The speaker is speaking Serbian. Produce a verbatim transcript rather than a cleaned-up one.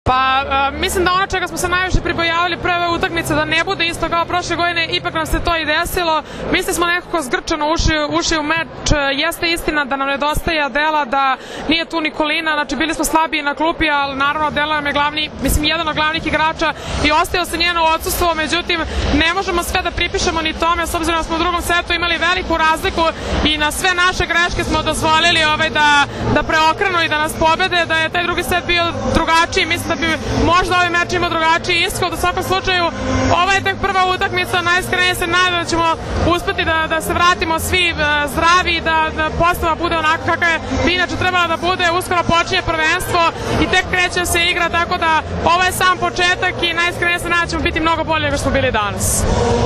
Pa, mislim da ono čega smo se najviše pribojavali prve utakmice, da ne bude isto kao prošle godine, ipak nam se to i desilo. Mislim smo nekako zgrčano ušli u meč, jeste istina da nam nedostaje Adela, da nije tu Nikolina, znači bili smo slabiji na klupi, ali naravno Adela nam je glavni, mislim jedan od glavnih igrača i ostao se njeno odsustvo, međutim ne možemo sve da pripišemo ni tome, s obzirom da smo u drugom setu imali veliku razliku i na sve naše greške smo dozvolili ovaj da, da preokrenu i da nas pobede, da je taj drugi set bio drugačiji, mislim da bi možda ovaj meč imao drugačiji ishod. U svakom slučaju, ova je tek prva utakmica, najiskrenije se nadam da ćemo uspeti da, da se vratimo svi zdravi i da, da postava bude onako kakva je inače trebala da bude. Uskoro počinje prvenstvo i tek kreće se igra, tako da ovo je sam početak i najiskrenije se nadam da ćemo biti mnogo bolje nego što smo bili danas.